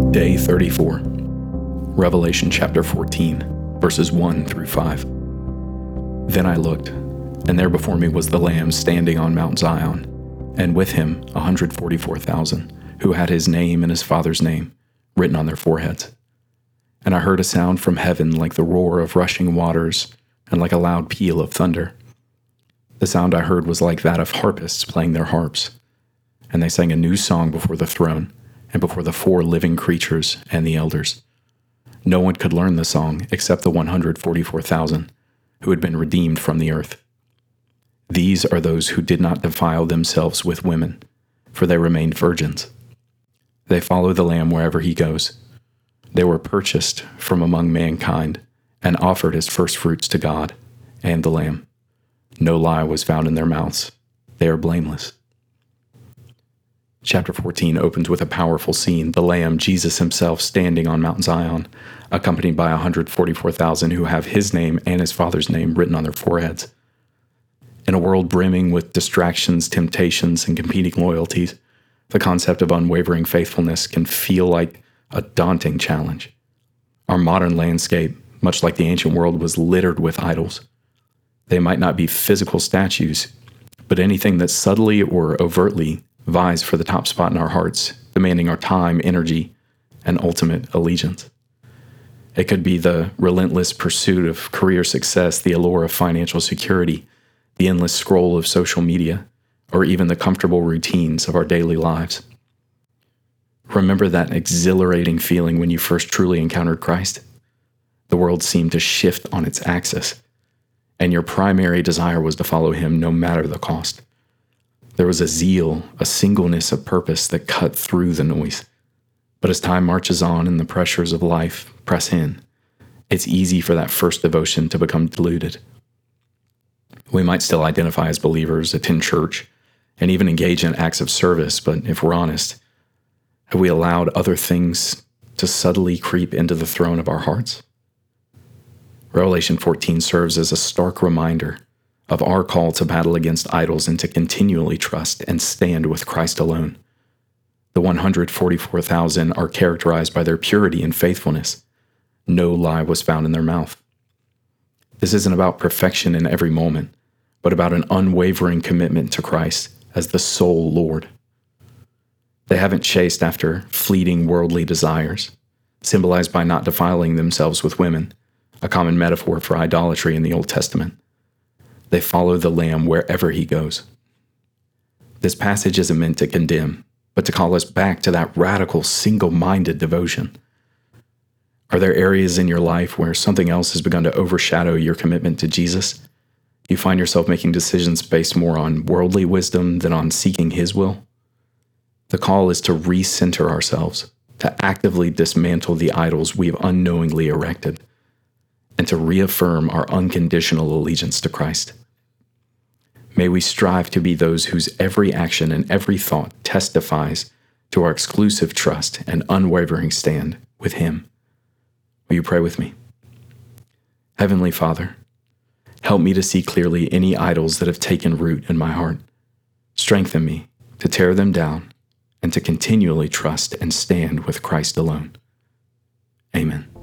Day 34, Revelation chapter 14, verses 1 through 5. Then I looked, and there before me was the Lamb standing on Mount Zion, and with him 144,000, who had his name and his Father's name written on their foreheads. And I heard a sound from heaven like the roar of rushing waters and like a loud peal of thunder. The sound I heard was like that of harpists playing their harps, and they sang a new song before the throne and before the 4 living creatures and the elders. No one could learn the song except the 144,000 who had been redeemed from the earth. These are those who did not defile themselves with women, for they remained virgins. They follow the Lamb wherever he goes. They were purchased from among mankind and offered as firstfruits to God and the Lamb. No lie was found in their mouths. They are blameless. Chapter 14 opens with a powerful scene, the Lamb, Jesus himself, standing on Mount Zion, accompanied by 144,000 who have his name and his Father's name written on their foreheads. In a world brimming with distractions, temptations, and competing loyalties, the concept of unwavering faithfulness can feel like a daunting challenge. Our modern landscape, much like the ancient world, was littered with idols. They might not be physical statues, but anything that subtly or overtly vies for the top spot in our hearts, demanding our time, energy, and ultimate allegiance. It could be the relentless pursuit of career success, the allure of financial security, the endless scroll of social media, or even the comfortable routines of our daily lives. Remember that exhilarating feeling when you first truly encountered Christ? The world seemed to shift on its axis, and your primary desire was to follow him no matter the cost. There was a zeal, a singleness of purpose that cut through the noise. But as time marches on and the pressures of life press in, it's easy for that first devotion to become diluted. We might still identify as believers, attend church, and even engage in acts of service, but if we're honest, have we allowed other things to subtly creep into the throne of our hearts? Revelation 14 serves as a stark reminder of our call to battle against idols and to continually trust and stand with Christ alone. The 144,000 are characterized by their purity and faithfulness. No lie was found in their mouth. This isn't about perfection in every moment, but about an unwavering commitment to Christ as the sole Lord. They haven't chased after fleeting worldly desires, symbolized by not defiling themselves with women, a common metaphor for idolatry in the Old Testament. They follow the Lamb wherever he goes. This passage isn't meant to condemn, but to call us back to that radical, single-minded devotion. Are there areas in your life where something else has begun to overshadow your commitment to Jesus? You find yourself making decisions based more on worldly wisdom than on seeking his will? The call is to recenter ourselves, to actively dismantle the idols we have unknowingly erected, and to reaffirm our unconditional allegiance to Christ. May we strive to be those whose every action and every thought testifies to our exclusive trust and unwavering stand with him. Will you pray with me? Heavenly Father, help me to see clearly any idols that have taken root in my heart. Strengthen me to tear them down and to continually trust and stand with Christ alone. Amen.